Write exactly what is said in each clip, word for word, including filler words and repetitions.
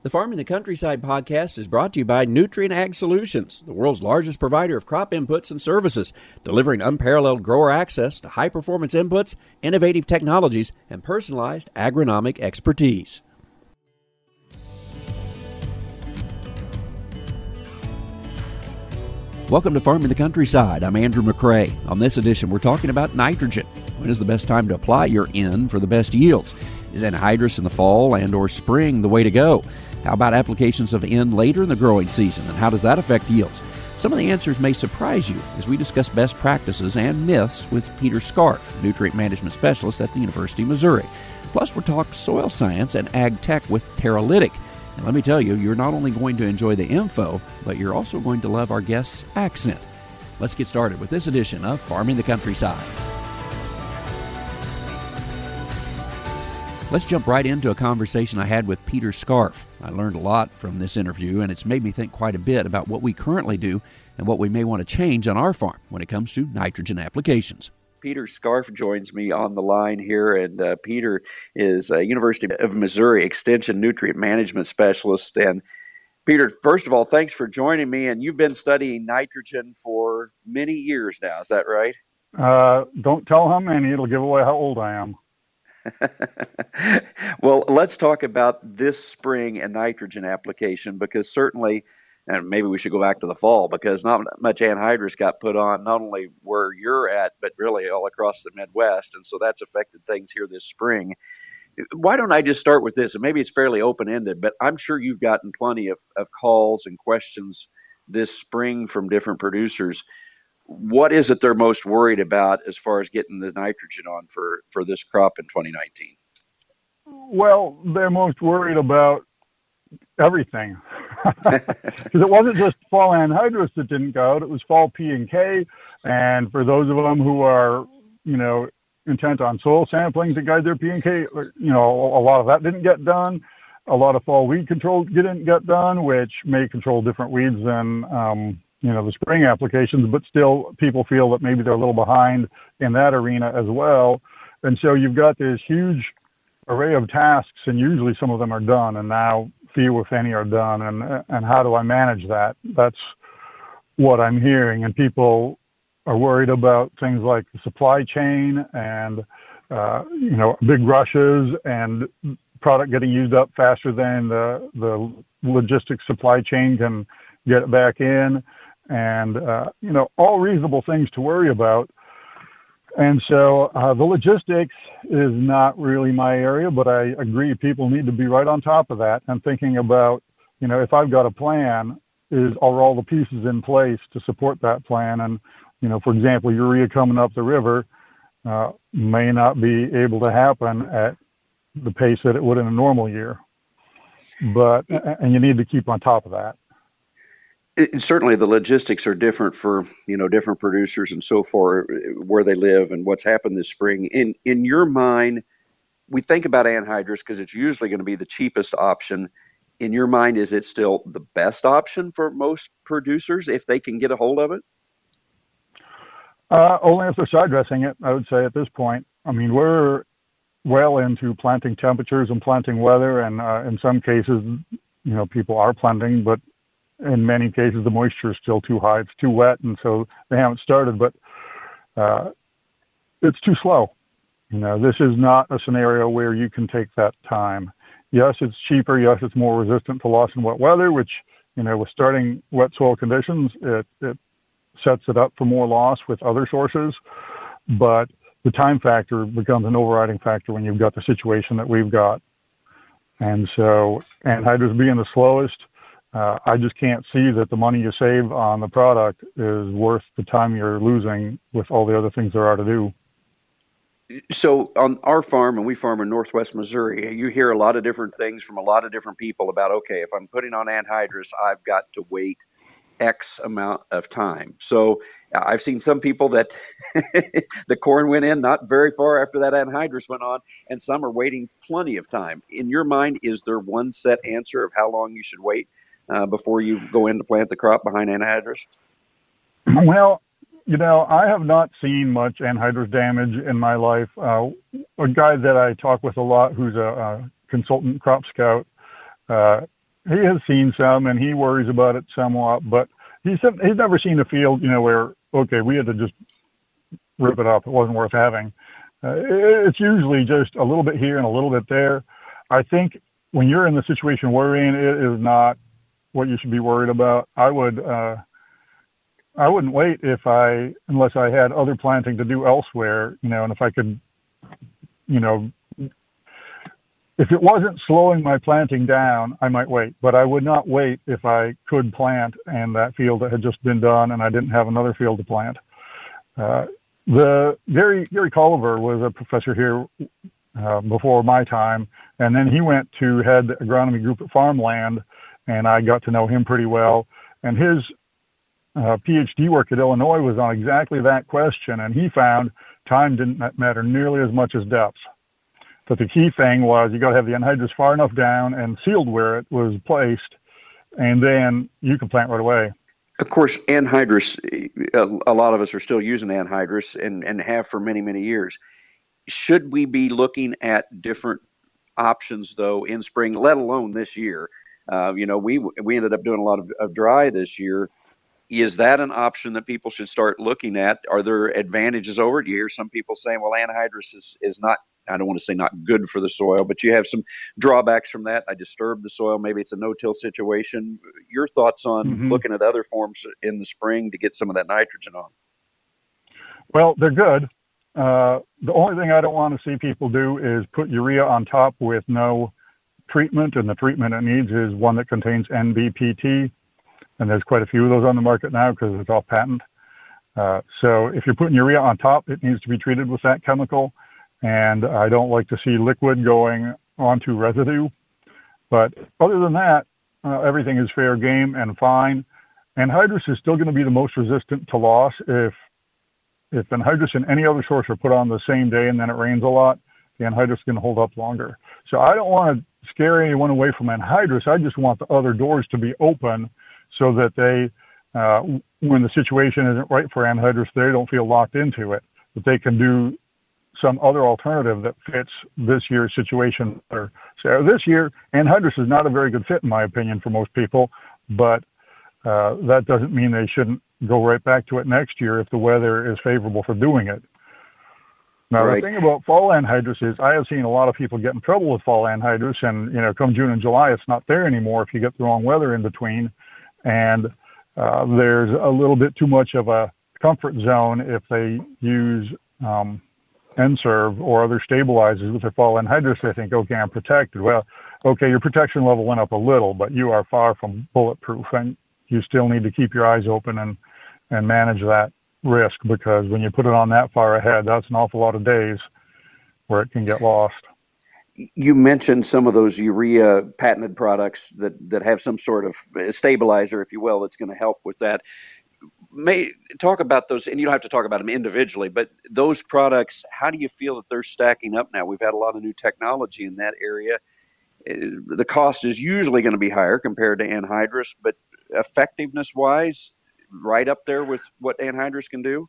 The Farming the Countryside podcast is brought to you by Nutrient Ag Solutions, the world's largest provider of crop inputs and services, delivering unparalleled grower access to high-performance inputs, innovative technologies, and personalized agronomic expertise. Welcome to Farming the Countryside. I'm Andrew McCrae. On this edition, we're talking about nitrogen. When is the best time to apply your N for the best yields? Is anhydrous in the fall and or spring the way to go? How about applications of N later in the growing season, and how does that affect yields? Some of the answers may surprise you as we discuss best practices and myths with Peter Scarf, Nutrient Management Specialist at the University of Missouri. Plus, we'll talk soil science and ag tech with Teralytic. And let me tell you, you're not only going to enjoy the info, but you're also going to love our guest's accent. Let's get started with this edition of Farming the Countryside. Let's jump right into a conversation I had with Peter Scarf. I learned a lot from this interview, and it's made me think quite a bit about what we currently do and what we may want to change on our farm when it comes to nitrogen applications. Peter Scarf joins me on the line here, and uh, Peter is a University of Missouri Extension Nutrient Management Specialist. And Peter, first of all, thanks for joining me, and you've been studying nitrogen for many years now, is that right? Uh, don't tell how many, it'll give away how old I am. Well, let's talk about this spring and nitrogen application, because certainly, and maybe we should go back to the fall, because not much anhydrous got put on, not only where you're at, but really all across the Midwest. And so that's affected things here this spring. Why don't I just start with this? And maybe it's fairly open-ended, but I'm sure you've gotten plenty of, of calls and questions this spring from different producers. What is it they're most worried about as far as getting the nitrogen on for, for this crop in twenty nineteen? Well, they're most worried about everything. Because it wasn't just fall anhydrous that didn't go out, it was fall P and K. And for those of them who are, you know, intent on soil sampling to guide their P and K, you know, a lot of that didn't get done. A lot of fall weed control didn't get done, which may control different weeds than, um, you know, the spring applications, but still people feel that maybe they're a little behind in that arena as well. And so you've got this huge array of tasks, and usually some of them are done, and now few, if any, are done. And, and how do I manage that? That's what I'm hearing. And people are worried about things like the supply chain and, uh, you know, big rushes and product getting used up faster than the, the logistics supply chain can get it back in. And, uh, you know, all reasonable things to worry about. And so uh, the logistics is not really my area, but I agree people need to be right on top of that and thinking about, you know, if I've got a plan, is are all the pieces in place to support that plan? And, you know, for example, urea coming up the river uh, may not be able to happen at the pace that it would in a normal year. But, and you need to keep on top of that. It, certainly the logistics are different for, you know, different producers and so forth, where they live and what's happened this spring. In in your mind, we think about anhydrous because it's usually going to be the cheapest option. In your mind, is it still the best option for most producers if they can get a hold of it? Uh, only if they're side dressing it, I would say at this point. I mean, we're well into planting temperatures and planting weather, and uh, in some cases, you know, people are planting, but in many cases, the moisture is still too high. It's too wet, and so they haven't started, but uh, it's too slow. You know, this is not a scenario where you can take that time. Yes, it's cheaper. Yes, it's more resistant to loss in wet weather, which, you know, with starting wet soil conditions, it, it sets it up for more loss with other sources. But the time factor becomes an overriding factor when you've got the situation that we've got. And so anhydrous being the slowest, Uh, I just can't see that the money you save on the product is worth the time you're losing with all the other things there are to do. So on our farm, and we farm in Northwest Missouri, you hear a lot of different things from a lot of different people about, okay, if I'm putting on anhydrous, I've got to wait X amount of time. So I've seen some people that the corn went in not very far after that anhydrous went on, and some are waiting plenty of time. In your mind, is there one set answer of how long you should wait Uh, before you go in to plant the crop behind anhydrous? Well, you know, I have not seen much anhydrous damage in my life. Uh, a guy that I talk with a lot, who's a, a consultant crop scout, uh, he has seen some, and he worries about it somewhat. But he's he's never seen a field, you know, where okay, we had to just rip it up. It wasn't worth having. Uh, it's usually just a little bit here and a little bit there. I think when you're in the situation we're in, it is not what you should be worried about. I would, uh, I wouldn't wait if I, unless I had other planting to do elsewhere, you know, and if I could, you know, if it wasn't slowing my planting down, I might wait, but I would not wait if I could plant and that field had just been done and I didn't have another field to plant. Uh, the Gary, Gary Culliver was a professor here uh, before my time, and then he went to head the agronomy group at Farmland, and I got to know him pretty well. And his uh, PhD work at Illinois was on exactly that question, and he found time didn't matter nearly as much as depth. But the key thing was you got to have the anhydrous far enough down and sealed where it was placed, and then you can plant right away. Of course, anhydrous, a lot of us are still using anhydrous and, and have for many, many years. Should we be looking at different options, though, in spring, let alone this year? Uh, you know, we we ended up doing a lot of, of dry this year. Is that an option that people should start looking at? Are there advantages over it? You hear some people saying, well, anhydrous is, is not, I don't want to say not good for the soil, but you have some drawbacks from that. I disturb the soil. Maybe it's a no-till situation. Your thoughts on mm-hmm. looking at other forms in the spring to get some of that nitrogen on? Well, they're good. Uh, the only thing I don't want to see people do is put urea on top with no treatment, and the treatment it needs is one that contains N B P T. And there's quite a few of those on the market now because it's off patent. Uh, so if you're putting urea on top, it needs to be treated with that chemical. And I don't like to see liquid going onto residue. But other than that, uh, everything is fair game and fine. Anhydrous is still going to be the most resistant to loss. If if anhydrous and any other source are put on the same day and then it rains a lot, the anhydrous is going to hold up longer. So I don't want to scare anyone away from anhydrous. I just want the other doors to be open so that they, uh, when the situation isn't right for anhydrous, they don't feel locked into it, that they can do some other alternative that fits this year's situation better. So this year, anhydrous is not a very good fit, in my opinion, for most people, but uh, that doesn't mean they shouldn't go right back to it next year if the weather is favorable for doing it. Now, right. The thing about fall anhydrous is I have seen a lot of people get in trouble with fall anhydrous, and, you know, come June and July, it's not there anymore if you get the wrong weather in between. And uh, there's a little bit too much of a comfort zone if they use um, N-Serve or other stabilizers with their fall anhydrous. They think, okay, I'm protected. Well, okay, your protection level went up a little, but you are far from bulletproof, and you still need to keep your eyes open and, and manage that risk, because when you put it on that far ahead, that's an awful lot of days where it can get lost. You mentioned some of those urea patented products that, that have some sort of stabilizer, if you will, that's going to help with that. May talk about those, and you don't have to talk about them individually, but those products, how do you feel that they're stacking up now? We've had a lot of new technology in that area. The cost is usually going to be higher compared to anhydrous, but effectiveness-wise, right up there with what anhydrous can do?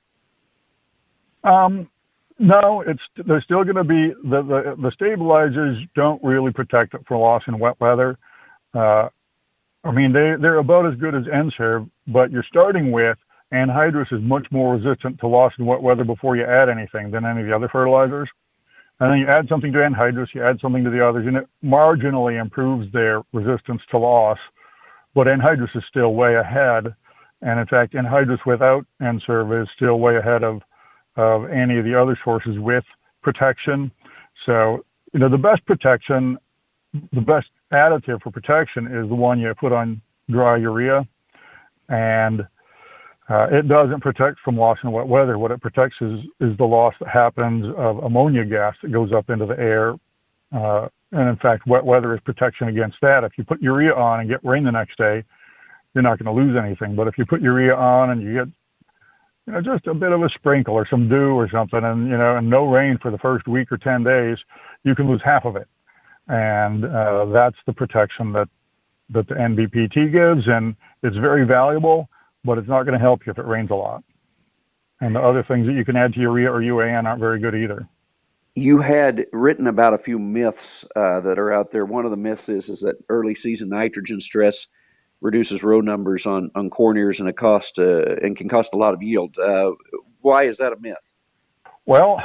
Um. No, it's they're still going to be, the, the, the stabilizers don't really protect it for loss in wet weather. Uh, I mean, they, they're about as good as N-Serve, but you're starting with anhydrous is much more resistant to loss in wet weather before you add anything than any of the other fertilizers. And then you add something to anhydrous, you add something to the others, and it marginally improves their resistance to loss. But anhydrous is still way ahead. And in fact, anhydrous without N-Serve is still way ahead of of any of the other sources with protection. So, you know, the best protection, the best additive for protection is the one you put on dry urea. And uh, it doesn't protect from loss in wet weather. What it protects is, is the loss that happens of ammonia gas that goes up into the air. Uh, and in fact, wet weather is protection against that. If you put urea on and get rain the next day, you're not going to lose anything. But if you put urea on and you get You know, just a bit of a sprinkle or some dew or something, and, you know, and no rain for the first week or ten days, you can lose half of it. And uh, that's the protection that, that the N B P T gives. And it's very valuable, but it's not going to help you if it rains a lot. And the other things that you can add to urea or U A N aren't very good either. You had written about a few myths uh, that are out there. One of the myths is is that early season nitrogen stress reduces row numbers on, on corn ears and it cost uh, and can cost a lot of yield. Uh, why is that a myth? Well,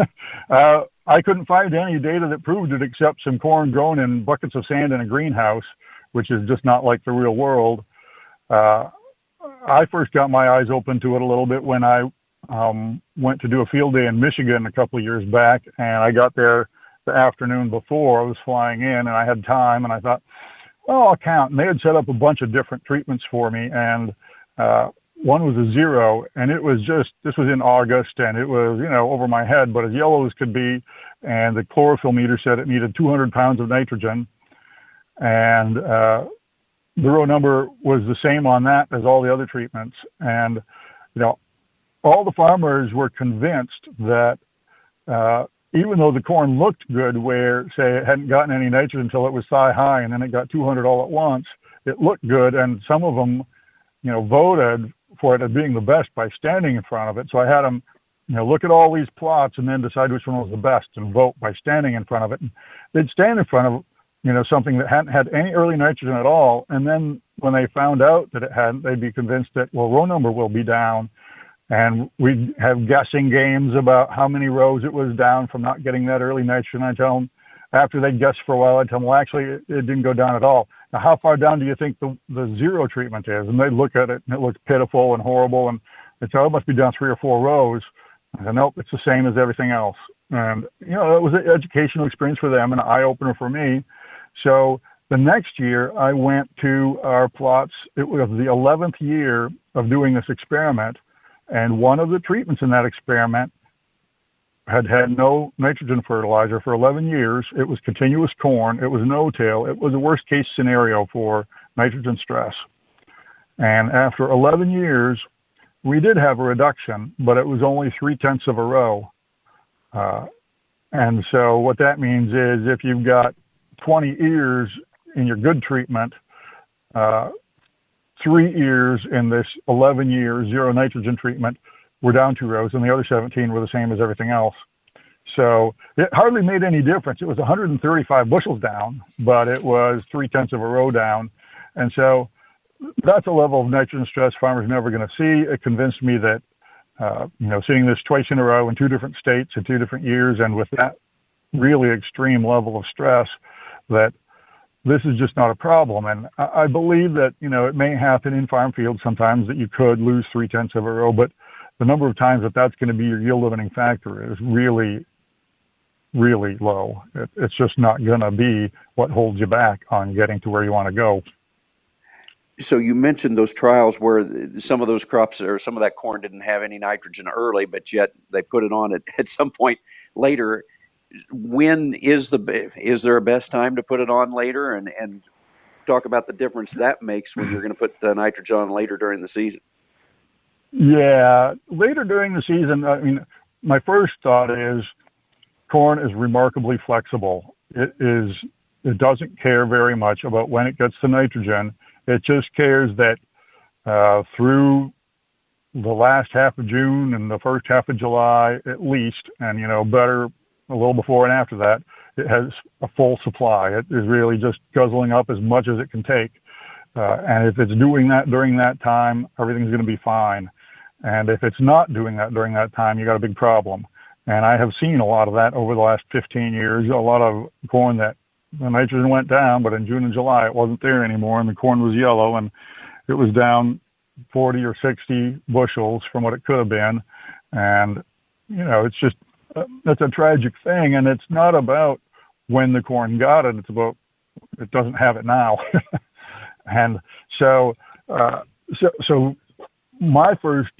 uh, I couldn't find any data that proved it except some corn grown in buckets of sand in a greenhouse, which is just not like the real world. Uh, I first got my eyes open to it a little bit when I um, went to do a field day in Michigan a couple of years back, and I got there the afternoon before I was flying in, and I had time, and I thought, well, I'll count. And they had set up a bunch of different treatments for me, and uh, one was a zero, and it was just, this was in August, and it was, you know, over my head, but as yellow as could be, and the chlorophyll meter said it needed two hundred pounds of nitrogen, and uh, the row number was the same on that as all the other treatments. And, you know, all the farmers were convinced that uh, even though the corn looked good where, say, it hadn't gotten any nitrogen until it was thigh high and then it got two hundred all at once, it looked good. And some of them, you know, voted for it as being the best by standing in front of it. So I had them, you know, look at all these plots and then decide which one was the best and vote by standing in front of it. And they'd stand in front of, you know, something that hadn't had any early nitrogen at all. And then when they found out that it hadn't, they'd be convinced that, well, row number will be down. And we'd have guessing games about how many rows it was down from not getting that early nitrogen. I tell them, after they'd guess for a while, I'd tell them, well, actually, it, it didn't go down at all. Now, how far down do you think the, the zero treatment is? And they'd look at it, and it looked pitiful and horrible. And they'd say, oh, it must be down three or four rows. I said, nope, it's the same as everything else. And, you know, it was an educational experience for them and an eye-opener for me. So the next year, I went to our plots. It was the eleventh year of doing this experiment. And one of the treatments in that experiment had had no nitrogen fertilizer for eleven years. It was continuous corn. It was no-till. It was a worst-case scenario for nitrogen stress. And after eleven years, we did have a reduction, but it was only three-tenths of a row. Uh, and so what that means is if you've got twenty ears in your good treatment, uh, three ears in this eleven year zero nitrogen treatment were down two rows, and the other seventeen were the same as everything else. So it hardly made any difference. It was one hundred thirty-five bushels down, but it was three tenths of a row down. And so that's a level of nitrogen stress farmers are never going to see. It convinced me that, uh, you know, seeing this twice in a row in two different states in two different years, and with that really extreme level of stress, that this is just not a problem. And I believe that, you know, it may happen in farm fields sometimes that you could lose three tenths of a row, but the number of times that that's going to be your yield limiting factor is really, really low. It, it's just not going to be what holds you back on getting to where you want to go. So you mentioned those trials where some of those crops or some of that corn didn't have any nitrogen early, but yet they put it on at, at some point later. When is the is there a best time to put it on later, and and talk about the difference that makes when you're going to put the nitrogen on later during the season? Yeah, later during the season, I mean, my first thought is corn is remarkably flexible. It is it doesn't care very much about when it gets the nitrogen. It just cares that uh, through the last half of June and the first half of July at least, and you know, better a little before and after that, it has a full supply. It is really just guzzling up as much as it can take. Uh, and if it's doing that during that time, everything's going to be fine. And if it's not doing that during that time, you got a big problem. And I have seen a lot of that over the last fifteen years, a lot of corn that the nitrogen went down, but in June and July, it wasn't there anymore. And the corn was yellow and it was down forty or sixty bushels from what it could have been. And, you know, it's just, Uh, that's a tragic thing, and it's not about when the corn got it. It's about it doesn't have it now. And so, uh, so, so my first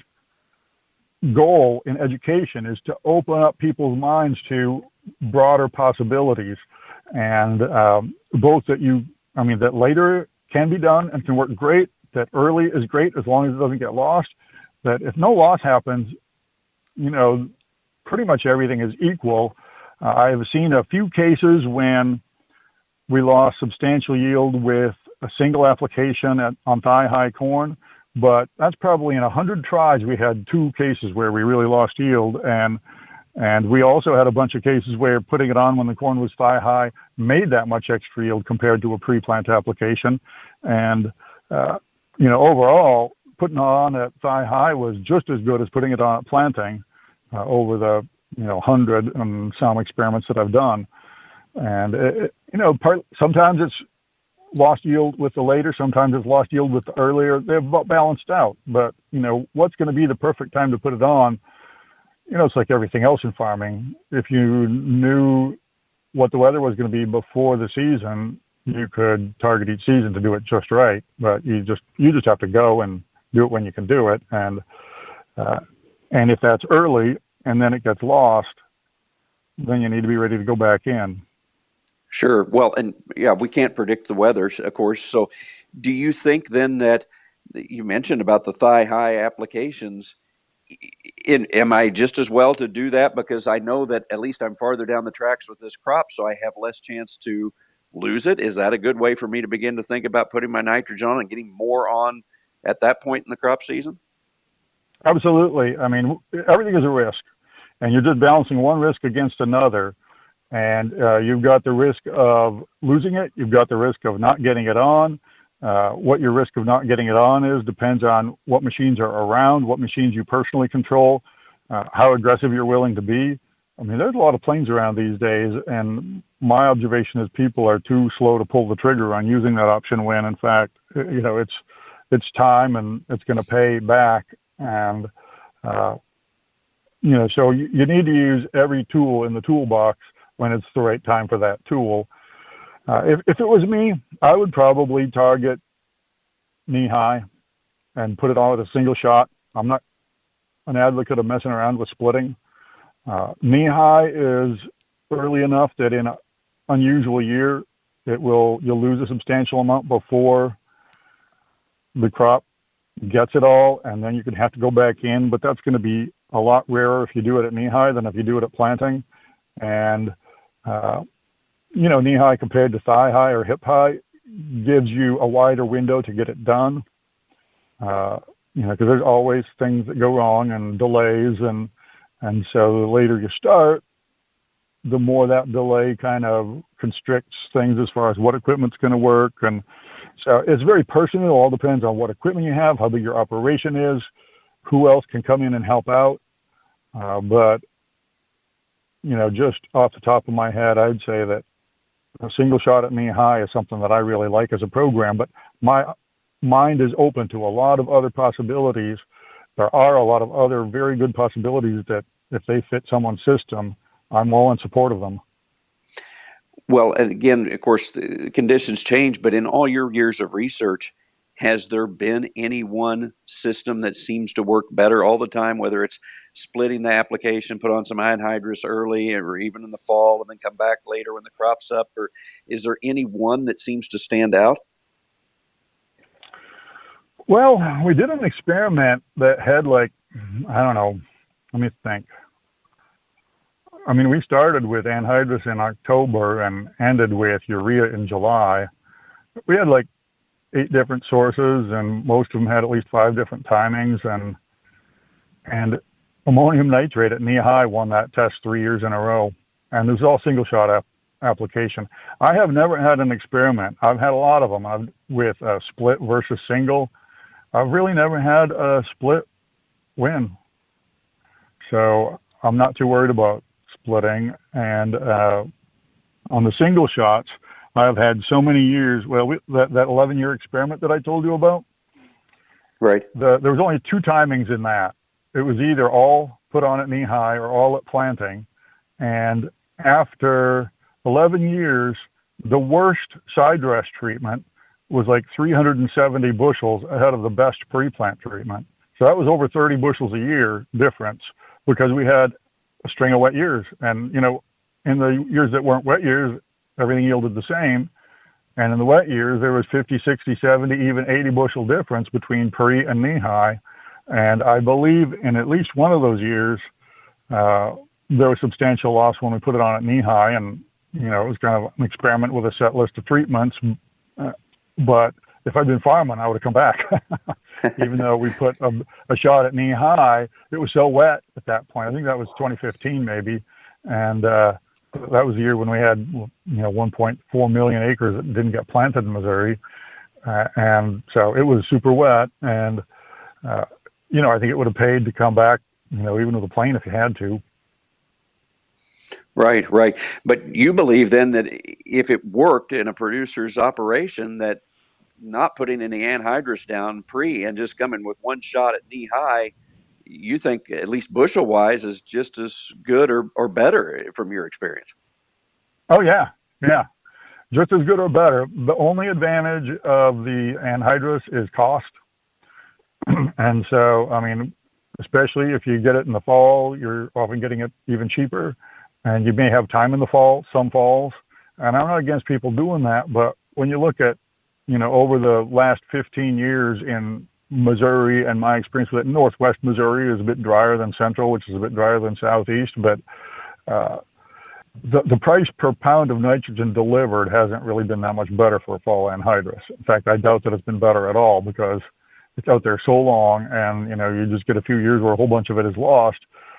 goal in education is to open up people's minds to broader possibilities, and um, both that you, I mean, that later can be done and can work great, that early is great as long as it doesn't get lost, that if no loss happens, you know, pretty much everything is equal. Uh, I have seen a few cases when we lost substantial yield with a single application at, on thigh-high corn, but that's probably in one hundred tries we had two cases where we really lost yield. And And we also had a bunch of cases where putting it on when the corn was thigh high made that much extra yield compared to a pre-plant application. And, uh, you know, overall, putting it on at thigh high was just as good as putting it on at planting uh, over the, you know, hundred and some experiments that I've done. And, it, you know, part, sometimes it's lost yield with the later, sometimes it's lost yield with the earlier. They've balanced out. But, you know, what's going to be the perfect time to put it on? You know, it's like everything else in farming. If you knew what the weather was going to be before the season, you could target each season to do it just right. But you just you just have to go and do it when you can do it. And uh, and if that's early and then it gets lost, then you need to be ready to go back in. Sure. Well, and yeah, we can't predict the weather, of course. So do you think then that you mentioned about the thigh high applications? In, am I just as well to do that because I know that at least I'm farther down the tracks with this crop, so I have less chance to lose it? Is that a good way for me to begin to think about putting my nitrogen on and getting more on at that point in the crop season? Absolutely. I mean, everything is a risk, and you're just balancing one risk against another. And uh, you've got the risk of losing it. You've got the risk of not getting it on. Uh, what your risk of not getting it on is depends on what machines are around, what machines you personally control, uh, how aggressive you're willing to be. I mean, there's a lot of planes around these days, and my observation is people are too slow to pull the trigger on using that option when, in fact, you know, it's it's time and it's going to pay back. And, uh, you know, so you, you need to use every tool in the toolbox when it's the right time for that tool. Uh, if, if it was me, I would probably target knee high and put it on with a single shot. I'm not an advocate of messing around with splitting. Uh, knee high is early enough that in an unusual year, it will you'll lose a substantial amount before the crop gets it all, and then you can have to go back in. But that's going to be a lot rarer if you do it at knee high than if you do it at planting. And uh, you know, knee high compared to thigh high or hip high gives you a wider window to get it done. Uh, you know, because there's always things that go wrong and delays, and and so the later you start, the more that delay kind of constricts things as far as what equipment's going to work. And so it's very personal. It all depends on what equipment you have, how big your operation is, who else can come in and help out. Uh, but you know, just off the top of my head, I'd say that a single shot at knee high is something that I really like as a program, but my mind is open to a lot of other possibilities. There are a lot of other very good possibilities that if they fit someone's system, I'm all in support of them. Well, and again, of course, the conditions change, but in all your years of research, has there been any one system that seems to work better all the time, whether it's splitting the application, put on some anhydrous early or even in the fall and then come back later when the crop's up? Or is there any one that seems to stand out? Well, we did an experiment that had like, I don't know, let me think. I mean, we started with anhydrous in October and ended with urea in July. We had like eight different sources, and most of them had at least five different timings. And and ammonium nitrate at knee high won that test three years in a row. And this is all single shot ap- application. I have never had an experiment. I've had a lot of them I've, with a split versus single. I've really never had a split win. So I'm not too worried about splitting. And uh, on the single shots, I've had so many years. Well, we, that that eleven year experiment that I told you about, right? The, there was only two timings in that. It was either all put on at knee high or all at planting. And after eleven years, the worst side dress treatment was like three hundred seventy bushels ahead of the best pre-plant treatment. So that was over thirty bushels a year difference because we had a string of wet years. And, you know, in the years that weren't wet years, everything yielded the same. And in the wet years, there was fifty, sixty, seventy, even eighty bushel difference between pre and knee high. And I believe in at least one of those years, uh, there was substantial loss when we put it on at knee high. And, you know, it was kind of an experiment with a set list of treatments. Uh, but if I'd been farming, I would have come back. Even though we put a, a shot at knee high, it was so wet at that point. I think that was twenty fifteen maybe. And uh, that was the year when we had, you know, one point four million acres that didn't get planted in Missouri. Uh, and so it was super wet. And, uh, you know, I think it would have paid to come back, you know, even with a plane if you had to. Right, right. But you believe then that if it worked in a producer's operation, that not putting any anhydrous down pre and just coming with one shot at knee high, you think at least bushel wise is just as good or, or better from your experience? Oh yeah, yeah, just as good or better. The only advantage of the anhydrous is cost. And so, I mean, especially if you get it in the fall, you're often getting it even cheaper, and you may have time in the fall, some falls. And I'm not against people doing that, but when you look at, you know, over the last fifteen years in Missouri, and my experience with it, Northwest Missouri is a bit drier than Central, which is a bit drier than Southeast, but uh, the, the price per pound of nitrogen delivered hasn't really been that much better for fall anhydrous. In fact, I doubt that it's been better at all, because it's out there so long, and, you know, you just get a few years where a whole bunch of it is lost.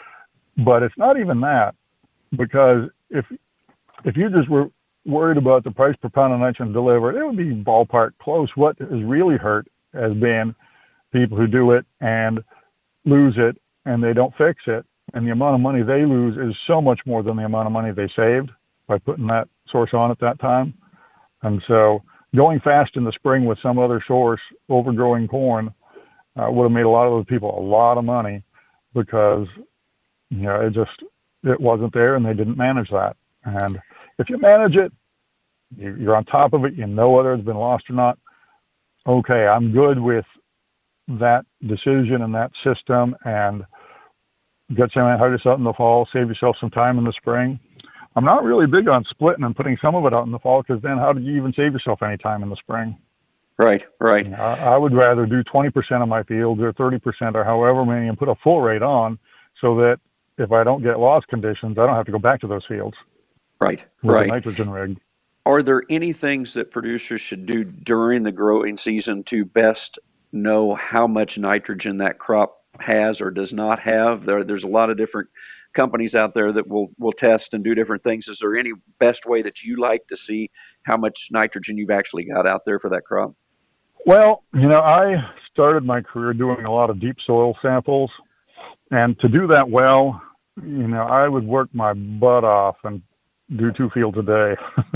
But it's not even that, because if if you just were worried about the price per pound of nitrogen delivered, it would be ballpark close. What has really hurt has been people who do it and lose it and they don't fix it. And the amount of money they lose is so much more than the amount of money they saved by putting that source on at that time. And so going fast in the spring with some other source, overgrowing corn, uh, would have made a lot of those people a lot of money, because, you know, it just, it wasn't there and they didn't manage that. And if you manage it, you're on top of it, you know whether it's been lost or not. Okay, I'm good with that decision and that system, and get some anhydrous out in the fall, save yourself some time in the spring. I'm not really big on splitting and putting some of it out in the fall, because then how did you even save yourself any time in the spring? Right, right. You know, I, I would rather do twenty percent of my fields or thirty percent or however many and put a full rate on, so that if I don't get loss conditions, I don't have to go back to those fields. Right, with right. a nitrogen rig. Are there any things that producers should do during the growing season to best know how much nitrogen that crop has or does not have? There, there's a lot of different companies out there that will, will test and do different things. Is there any best way that you like to see how much nitrogen you've actually got out there for that crop? Well, you know, I started my career doing a lot of deep soil samples. And to do that well, you know, I would work my butt off and do two fields a day.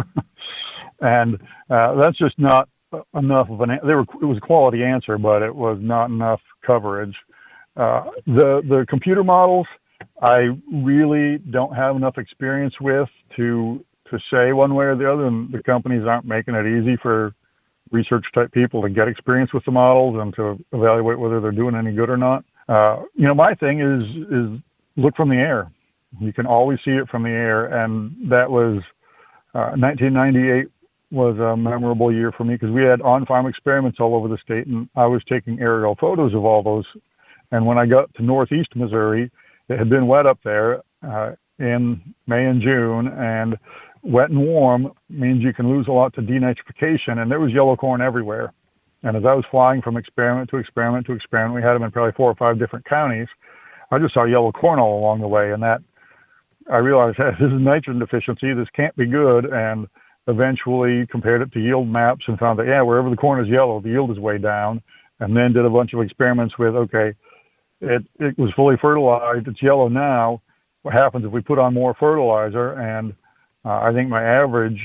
And uh, that's just not enough of an, they were, it was a quality answer, but it was not enough coverage. Uh, the, the computer models, I really don't have enough experience with to, to say one way or the other, and the companies aren't making it easy for research type people to get experience with the models and to evaluate whether they're doing any good or not. Uh, you know, my thing is, is look from the air. You can always see it from the air. And that was, uh, nineteen ninety-eight was a memorable year for me, because we had on-farm experiments all over the state, and I was taking aerial photos of all those. And when I got to Northeast Missouri, it had been wet up there, uh, in May and June, and wet and warm means you can lose a lot to denitrification, and there was yellow corn everywhere. And as I was flying from experiment to experiment to experiment, we had them in probably four or five different counties, I just saw yellow corn all along the way, and that I realized, hey, this is nitrogen deficiency, this can't be good, and eventually compared it to yield maps and found that, yeah, wherever the corn is yellow, the yield is way down, and then did a bunch of experiments with, okay, it, it was fully fertilized, it's yellow now, what happens if we put on more fertilizer? And uh, I think my average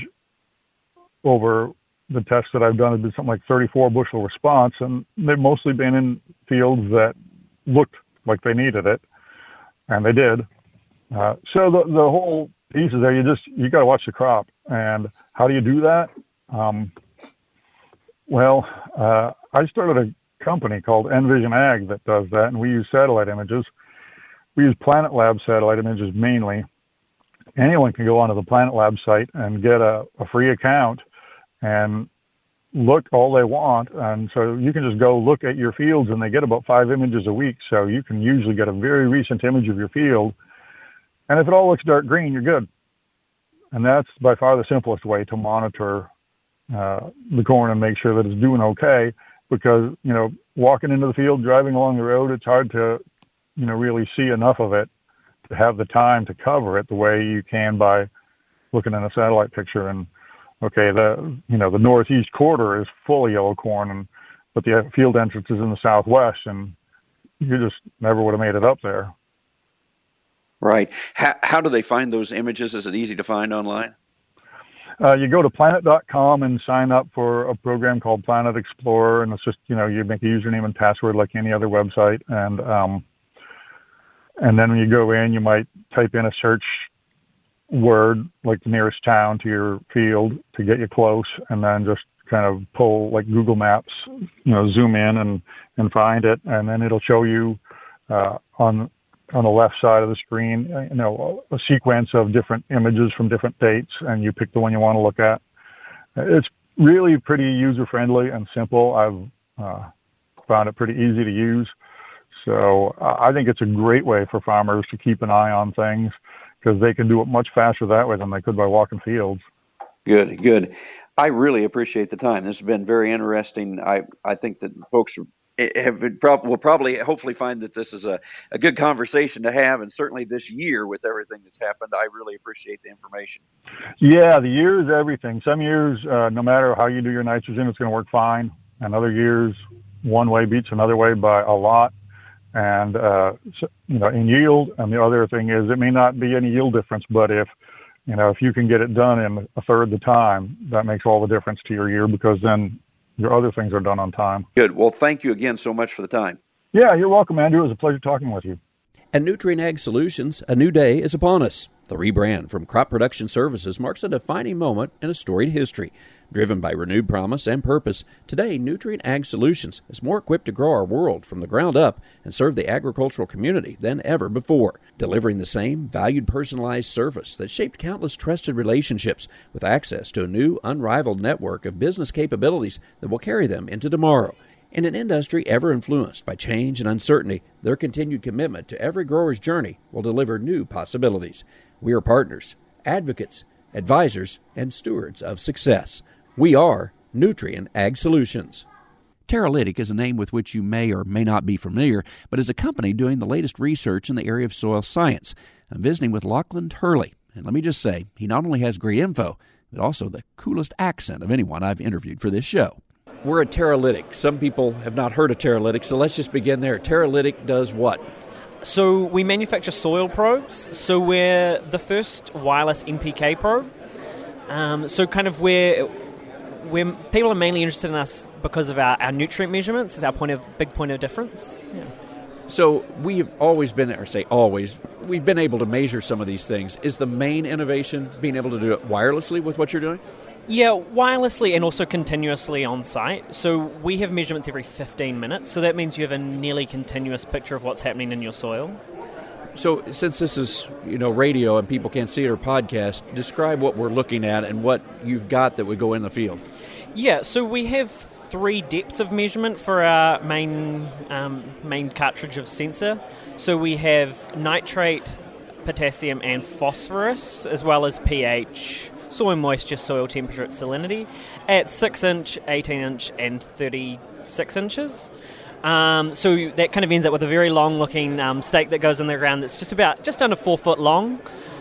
over the tests that I've done has been something like thirty-four bushel response, and they've mostly been in fields that looked like they needed it, and they did. Uh, so the, the whole piece is there, you just, you got to watch the crop. And how do you do that? Um, well, uh, I started a company called Envision Ag that does that, and we use satellite images. We use Planet Lab satellite images mainly. Anyone can go onto the Planet Lab site and get a, a free account and look all they want. And so you can just go look at your fields, and they get about five images a week. So you can usually get a very recent image of your field. And if it all looks dark green, you're good. And that's by far the simplest way to monitor uh, the corn and make sure that it's doing okay. Because, you know, walking into the field, driving along the road, it's hard to, you know, really see enough of it to have the time to cover it the way you can by looking in a satellite picture. And, okay, the, you know, the northeast quarter is full of yellow corn, and but the field entrance is in the southwest, and you just never would have made it up there. Right. How, how do they find those images? Is it easy to find online? Uh, you go to planet dot com and sign up for a program called Planet Explorer, and it's just, you know, you make a username and password like any other website, and um, and then when you go in, you might type in a search word like the nearest town to your field to get you close, and then just kind of pull like Google Maps, you know, zoom in and, and find it, and then it'll show you uh, on on the left side of the screen, you know, a sequence of different images from different dates, and you pick the one you want to look at. It's really pretty user-friendly and simple. I've uh, found it pretty easy to use. So uh, I think it's a great way for farmers to keep an eye on things, because they can do it much faster that way than they could by walking fields. Good, good. I really appreciate the time. This has been very interesting. I, I think that folks are Have prob- will probably hopefully find that this is a, a good conversation to have, and certainly this year with everything that's happened, I really appreciate the information. Yeah, the year is everything. Some years, uh, no matter how you do your nitrogen, it's going to work fine, and other years, one way beats another way by a lot, and uh, so, you know, in yield. And the other thing is, it may not be any yield difference, but if you know if you can get it done in a third the time, that makes all the difference to your year, because then your other things are done on time. Good. Well, thank you again so much for the time. Yeah, you're welcome, Andrew. It was a pleasure talking with you. At Nutrien Ag Solutions, a new day is upon us. The rebrand from Crop Production Services marks a defining moment in a storied history. Driven by renewed promise and purpose, today Nutrien Ag Solutions is more equipped to grow our world from the ground up and serve the agricultural community than ever before, delivering the same valued personalized service that shaped countless trusted relationships with access to a new unrivaled network of business capabilities that will carry them into tomorrow. In an industry ever influenced by change and uncertainty, their continued commitment to every grower's journey will deliver new possibilities. We are partners, advocates, advisors, and stewards of success. We are Nutrien Ag Solutions. Teralytic is a name with which you may or may not be familiar, but is a company doing the latest research in the area of soil science. I'm visiting with Lachlan Turley, and let me just say, he not only has great info, but also the coolest accent of anyone I've interviewed for this show. We're at Teralytic. Some people have not heard of Teralytic, so let's just begin there. Teralytic does what? So we manufacture soil probes. So we're the first wireless N P K probe. Um, so kind of where, where people are mainly interested in us because of our, our nutrient measurements is our point of big point of difference. Yeah. So we've always been, or say always, we've been able to measure some of these things. Is the main innovation being able to do it wirelessly with what you're doing? Yeah, wirelessly and also continuously on site. So we have measurements every fifteen minutes, so that means you have a nearly continuous picture of what's happening in your soil. So since this is, you know, radio and people can't see it or podcast, describe what we're looking at and what you've got that would go in the field. Yeah, so we have three depths of measurement for our main um, main cartridge of sensor. So we have nitrate, potassium, and phosphorus, as well as pH, soil moisture, soil temperature, at salinity, at six inch, eighteen inch, and thirty-six inches. Um, so that kind of ends up with a very long-looking um, stake that goes in the ground that's just about just under four foot long.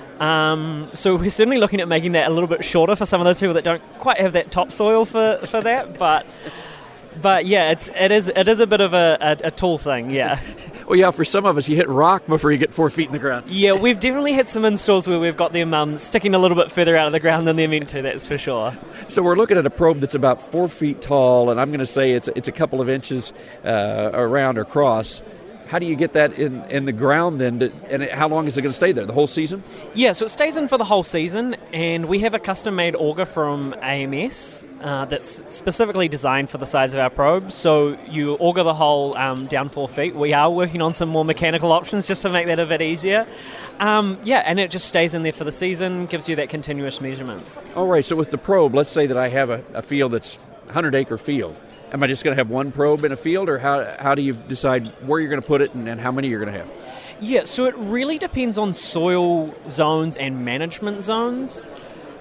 Um, so we're certainly looking at making that a little bit shorter for some of those people that don't quite have that topsoil for, for that, but. But yeah, it's it is it is a bit of a, a, a tall thing, yeah. Well, yeah, for some of us, you hit rock before you get four feet in the ground. Yeah, we've definitely had some installs where we've got them um, sticking a little bit further out of the ground than they're meant to, that's for sure. So we're looking at a probe that's about four feet tall, and I'm going to say it's it's a couple of inches uh, around or across. How do you get that in, in the ground then, to, and how long is it going to stay there, the whole season? Yeah, so it stays in for the whole season, and we have a custom-made auger from A M S uh, that's specifically designed for the size of our probe. So you auger the hole um, down four feet. We are working on some more mechanical options just to make that a bit easier. Um, yeah, and it just stays in there for the season, gives you that continuous measurement. All right, so with the probe, let's say that I have a, a field that's a hundred-acre field. Am I just going to have one probe in a field, or how how do you decide where you're going to put it and, and how many you're going to have? Yeah, so it really depends on soil zones and management zones.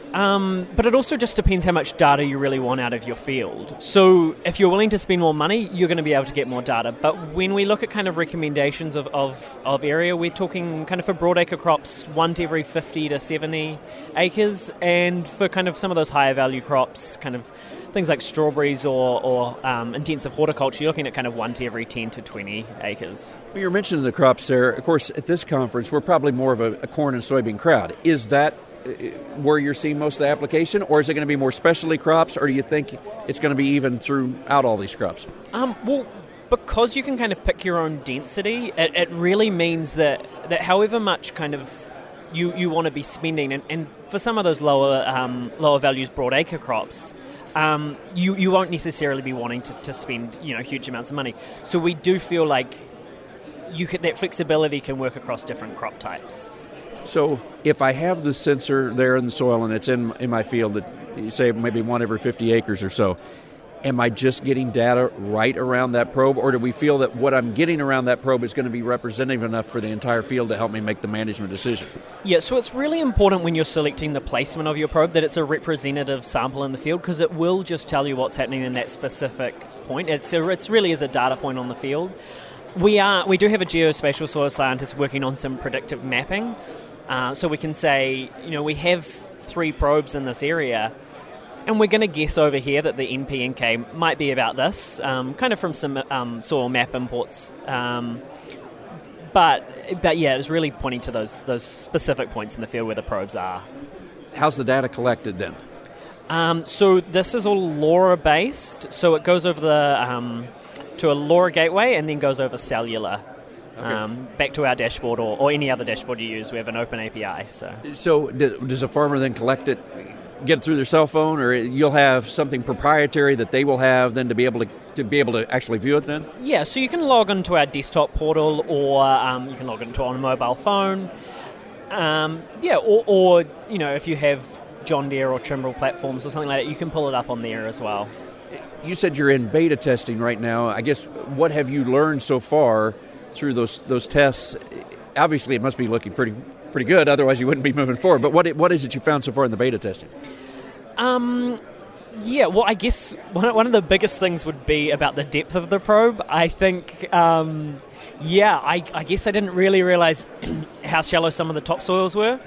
Um, but it also just depends how much data you really want out of your field. So if you're willing to spend more money, you're going to be able to get more data. But when we look at kind of recommendations of, of, of area, we're talking kind of for broadacre crops, one to every fifty to seventy acres. And for kind of some of those higher value crops, kind of things like strawberries or, or um, intensive horticulture, you're looking at kind of one to every ten to twenty acres. Well, you're mentioning the crops there. Of course, at this conference, we're probably more of a, a corn and soybean crowd. Is that where you're seeing most of the application, or is it going to be more specialty crops, or do you think it's going to be even throughout all these crops? Um, well, because you can kind of pick your own density, it, it really means that, that however much kind of you, you want to be spending, and, and for some of those lower um, lower values broadacre crops, um, you, you won't necessarily be wanting to, to spend you know huge amounts of money. So we do feel like you could, that flexibility can work across different crop types. So if I have the sensor there in the soil and it's in in my field that you say maybe one every fifty acres or so, am I just getting data right around that probe, or do we feel that what I'm getting around that probe is going to be representative enough for the entire field to help me make the management decision? Yeah, so it's really important when you're selecting the placement of your probe that it's a representative sample in the field, because it will just tell you what's happening in that specific point. It's a, it's really is a data point on the field. We are we do have a geospatial soil scientist working on some predictive mapping. Uh, so we can say, you know, we have three probes in this area, and we're going to guess over here that the N P N K might be about this, um, kind of from some um, soil map imports. Um, but, but yeah, it's really pointing to those those specific points in the field where the probes are. How's the data collected then? Um, so this is all LoRa-based, so it goes over the um, to a LoRa gateway and then goes over cellular. Okay. Um, back to our dashboard or, or any other dashboard you use. We have an open A P I. So, so does a farmer then collect it, get it through their cell phone, or you'll have something proprietary that they will have then to be able to, to be able to actually view it then? Yeah, so you can log into our desktop portal, or um, you can log into it on a mobile phone. Um, yeah, or, or you know, if you have John Deere or Trimble platforms or something like that, you can pull it up on there as well. You said you're in beta testing right now. I guess what have you learned so far through those those tests? Obviously, it must be looking pretty pretty good. Otherwise, you wouldn't be moving forward. But what what is it you found so far in the beta testing? Um, yeah. Well, I guess one one of the biggest things would be about the depth of the probe. I think. Um, yeah. I I guess I didn't really realize how shallow some of the topsoils were.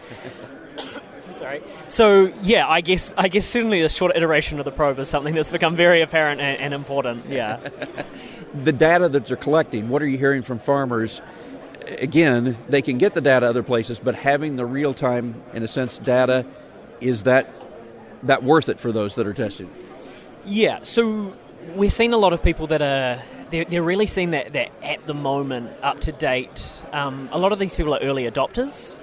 Sorry. So yeah, I guess I guess certainly the short iteration of the probe is something that's become very apparent and, and important. Yeah. The data that they're collecting, what are you hearing from farmers? Again, they can get the data other places, but having the real-time, in a sense, data, is that that worth it for those that are testing? Yeah. So we're seeing a lot of people that are they're, they're really seeing that that at the moment, up to date. Um, a lot of these people are early adopters.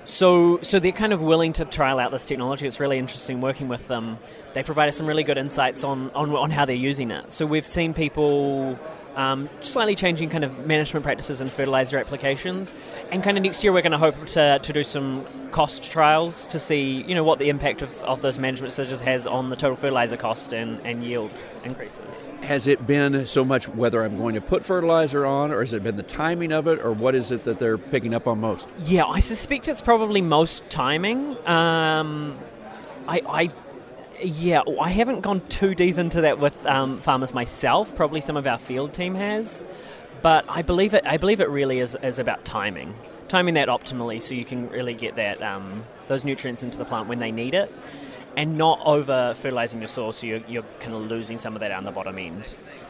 So so they're kind of willing to trial out this technology. It's really interesting working with them. They provide us some really good insights on, on, on how they're using it. So we've seen people um, slightly changing kind of management practices and fertilizer applications. And kind of next year we're going to hope to, to do some cost trials to see, you know, what the impact of, of those management decisions has on the total fertilizer cost and, and yield increases. Has it been so much whether I'm going to put fertilizer on, or has it been the timing of it, or what is it that they're picking up on most? Yeah, I suspect it's probably most timing. Um, I, I Yeah, I haven't gone too deep into that with um, farmers myself. Probably some of our field team has, but I believe it. I believe it really is, is about timing, timing that optimally, so you can really get that um, those nutrients into the plant when they need it, and not over fertilizing your soil, so you're, you're kind of losing some of that on the bottom end.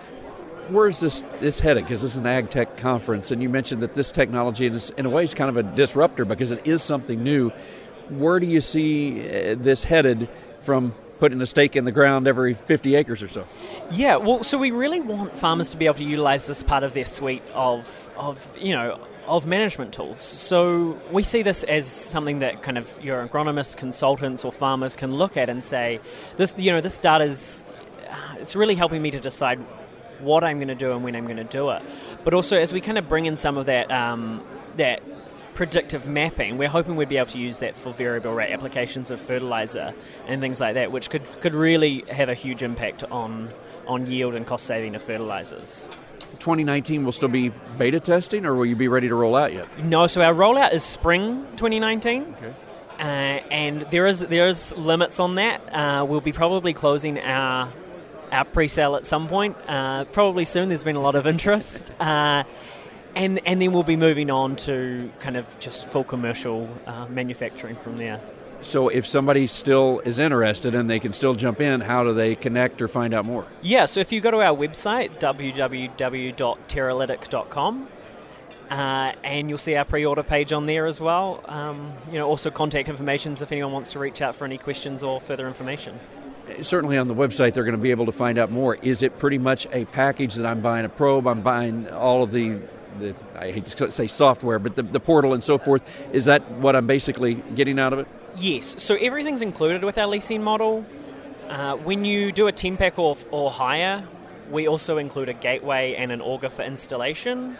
Where's this this headed? Because this is an ag tech conference, and you mentioned that this technology, is, in a way, is kind of a disruptor because it is something new. Where do you see this headed from putting a stake in the ground every fifty acres or so? Yeah, well, so we really want farmers to be able to utilize this part of their suite of, of you know, of management tools. So we see this as something that kind of your agronomists, consultants, or farmers can look at and say, this, you know, this data is, it's really helping me to decide what I'm going to do and when I'm going to do it. But also, as we kind of bring in some of that um, that predictive mapping, we're hoping we'd be able to use that for variable rate applications of fertilizer and things like that, which could, could really have a huge impact on on yield and cost saving of fertilizers. twenty nineteen will still be beta testing, or will you be ready to roll out yet? No, so our rollout is spring twenty nineteen. Okay. Uh, and there is there is limits on that. Uh, we'll be probably closing our our pre-sale at some point, uh, probably soon. There's been a lot of interest, uh, and and then we'll be moving on to kind of just full commercial uh, manufacturing from there. So if somebody still is interested and they can still jump in, how do they connect or find out more? Yeah, so if you go to our website, w w w dot teralytic dot com, Uh, and you'll see our pre-order page on there as well. Um, you know, also contact information if anyone wants to reach out for any questions or further information. Certainly on the website they're going to be able to find out more. Is it pretty much a package that I'm buying a probe, I'm buying all of the, the I hate to say software, but the, the portal and so forth? Is that what I'm basically getting out of it? Yes, so everything's included with our leasing model. Uh, when you do a ten-pack or, or higher, we also include a gateway and an auger for installation.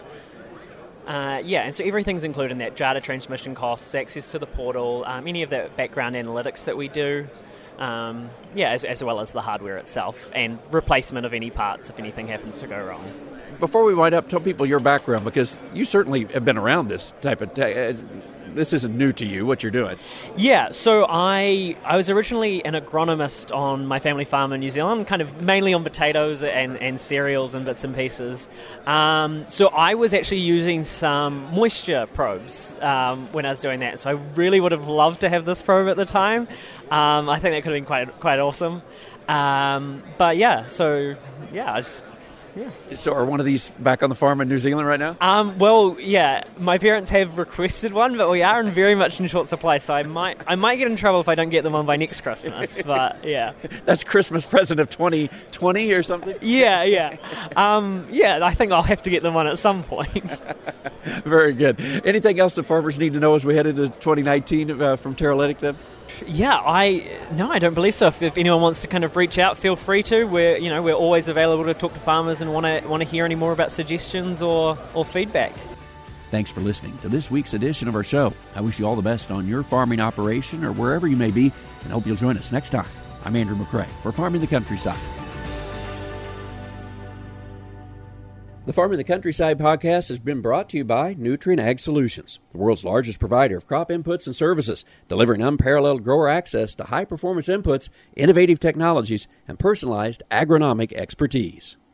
Uh, yeah, and so everything's included in that: data transmission costs, access to the portal, um, any of the background analytics that we do, um, yeah, as, as well as the hardware itself and replacement of any parts if anything happens to go wrong. Before we wind up, tell people your background, because you certainly have been around this type of tech. Uh, this isn't new to you, what you're doing. Yeah, so I I was originally an agronomist on my family farm in New Zealand, kind of mainly on potatoes and, and cereals and bits and pieces. Um, so I was actually using some moisture probes um, when I was doing that. So I really would have loved to have this probe at the time. Um, I think that could have been quite quite awesome. Um, but yeah, so yeah, I just... Yeah. So are one of these back on the farm in New Zealand right now? Um, well, yeah, my parents have requested one, but we are in very much in short supply, so I might I might get in trouble if I don't get them on by next Christmas, but yeah. That's Christmas present of twenty twenty or something? Yeah, yeah. Um, yeah, I think I'll have to get them on at some point. Very good. Anything else that farmers need to know as we head into twenty nineteen uh, from Teralytic then? Yeah, I no, I don't believe so. If, if anyone wants to kind of reach out, feel free to. We're you know we're always available to talk to farmers and want to want to hear any more about suggestions or, or feedback. Thanks for listening to this week's edition of our show. I wish you all the best on your farming operation or wherever you may be, and hope you'll join us next time. I'm Andrew McCrae for Farming the Countryside. The Farming the Countryside podcast has been brought to you by Nutrien Ag Solutions, the world's largest provider of crop inputs and services, delivering unparalleled grower access to high-performance inputs, innovative technologies, and personalized agronomic expertise.